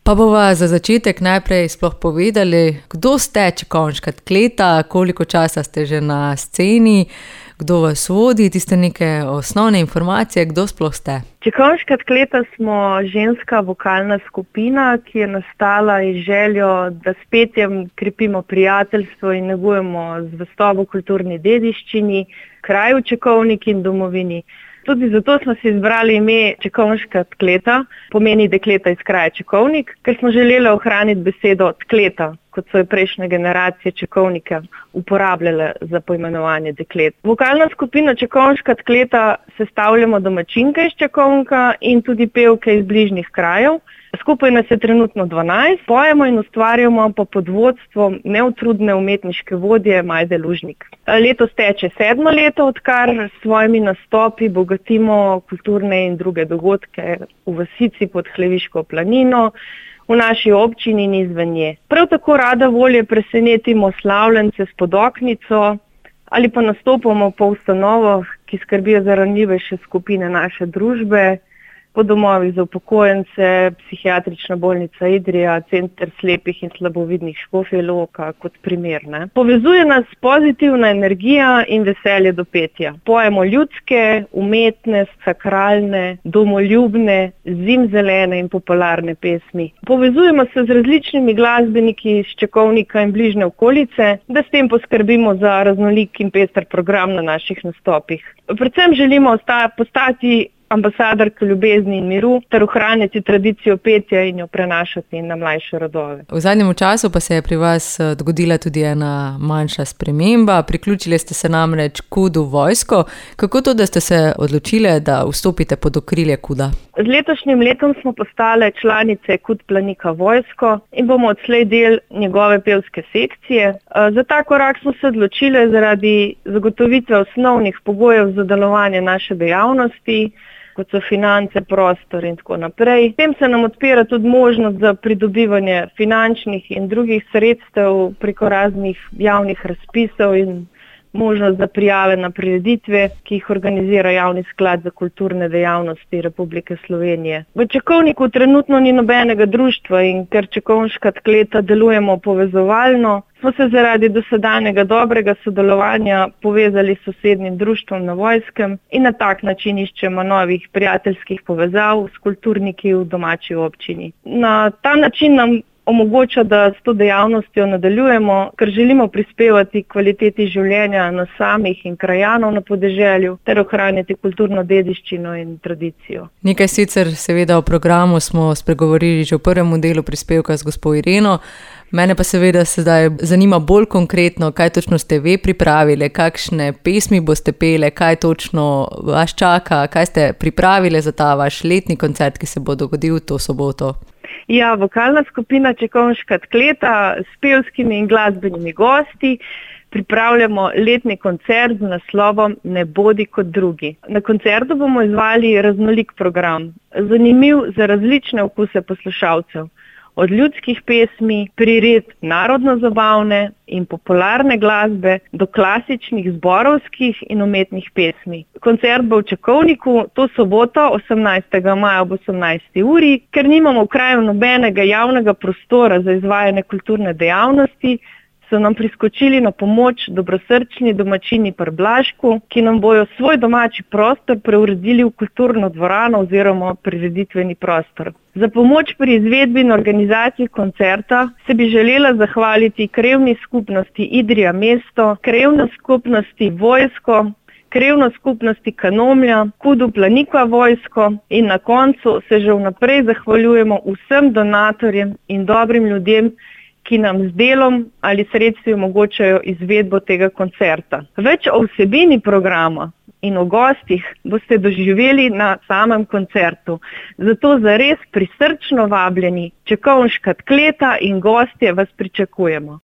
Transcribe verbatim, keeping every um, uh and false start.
Pa bova za začetek najprej sploh povedali, kdo ste Čekovniška kleta, koliko časa ste že na sceni, kdo vas vodi, tiste neke osnovne informacije, kdo sploh ste? Čekovniška kleta smo ženska vokalna skupina, ki je nastala iz željo, da s petjem krepimo prijateljstvo in negujemo zvestobo kulturni dediščini, kraju Čekovnik in domovini. Tudi zato smo si izbrali ime Čekovniška kleta, pomeni dekleta iz kraja Čekovnik, ker smo želeli ohraniti besedo tkleta, kot so jo prejšnje generacije Čekovnika uporabljale za poimenovanje deklet. Vokalna skupina Čekovniška kleta sestavljamo domačinke iz Čekovnika in tudi pevke iz bližnjih krajev. Skupaj nas je trenutno dvanajst, pojemo in ustvarjamo pa pod vodstvom neutrudne umetniške vodje Majde Lužnik. Letos teče sedmo leto, odkar s svojimi nastopi bogatimo kulturne in druge dogodke v vasici pod Hleviško planino, v naši občini in izven nje. Prav tako rada volje presenetimo slavljence s podoknico ali pa nastopamo po ustanovah, ki skrbijo za ranljivejše skupine naše družbe, po domovih za upokojence, psihiatrična bolnica Idrija, center slepih in slabovidnih Škofja Loka kot primer. Ne? Povezuje nas pozitivna energija in veselje do petja. Pojemo ljudske, umetne, sakralne, domoljubne, zimzelene in popularne pesmi. Povezujemo se z različnimi glasbeniki iz Čekovnika in bližnje okolice, da s tem poskrbimo za raznolik in pester program na naših nastopih. Predvsem želimo postati ambasadorka ljubezni in miru ter ohranjati tradicijo petja in jo prenašati na mlajše rodove. V zadnjem času pa se je pri vas dogodila tudi ena manjša sprememba. Priključili ste se namreč Kudu vojsko. Kako to, da ste se odločili, da vstopite pod okrilje Kuda? Z letošnjim letom smo postale članice Kud Planika vojsko in bomo odslej del njegove pevske sekcije. Za ta korak smo se odločili zaradi zagotovitve osnovnih pogojev za delovanje naše dejavnosti, kot so finance, prostor in tako naprej. S tem se nam odpira tudi možnost za pridobivanje finančnih in drugih sredstev preko raznih javnih razpisov in možnost za prijave na prireditve, ki jih organizira Javni sklad za kulturne dejavnosti Republike Slovenije. V Čekovniku trenutno ni nobenega društva in ker Čekovniška kleta delujemo povezovalno, smo se zaradi dosedanjega dobrega sodelovanja povezali s sosednjim društvom na Vojskem in na tak način iščemo novih prijateljskih povezav s kulturniki v domači občini. Na ta način nam omogoča, da s to dejavnostjo nadaljujemo, ker želimo prispevati kvaliteti življenja na samih in krajanov na podeželju ter ohranjati kulturno dediščino in tradicijo. Nekaj sicer seveda o programu smo spregovorili že v prvem delu prispevka z gospo Ireno. Mene pa seveda sedaj zanima bolj konkretno, kaj točno ste vi pripravili, kakšne pesmi boste pele, kaj točno vas čaka, kaj ste pripravili za ta vaš letni koncert, ki se bo dogodil to soboto. Ja, vokalna skupina Čekovniška kleta s pevskimi in glasbenimi gosti pripravljamo letni koncert z naslovom Ne bodi kot drugi. Na koncertu bomo izvali raznolik program, zanimiv za različne okuse poslušalcev. Od ljudskih pesmi, prired narodno-zabavne in popularne glasbe do klasičnih zborovskih in umetnih pesmi. Koncert bo v Čekovniku to soboto, osemnajstega maja ob osemnajsti uri, ker nimamo v kraju nobenega javnega prostora za izvajanje kulturne dejavnosti, so nam priskočili na pomoč dobrosrčni domačini pri Blažku, ki nam bojo svoj domači prostor preuredili v kulturno dvorano oziroma prireditveni prostor. Za pomoč pri izvedbi in organizaciji koncerta se bi želela zahvaliti krajevni skupnosti Idrija mesto, krajevni skupnosti Vojsko, krajevni skupnosti Kanomlja, Kudu Planika vojsko in na koncu se že vnaprej zahvaljujemo vsem donatorjem in dobrim ljudem, ki nam z delom ali sredstvi omogočajo izvedbo tega koncerta. Več o vsebini programa in o gostih boste doživeli na samem koncertu. Zato zares prisrčno vabljeni, Čekovniška kleta in gostje vas pričakujemo.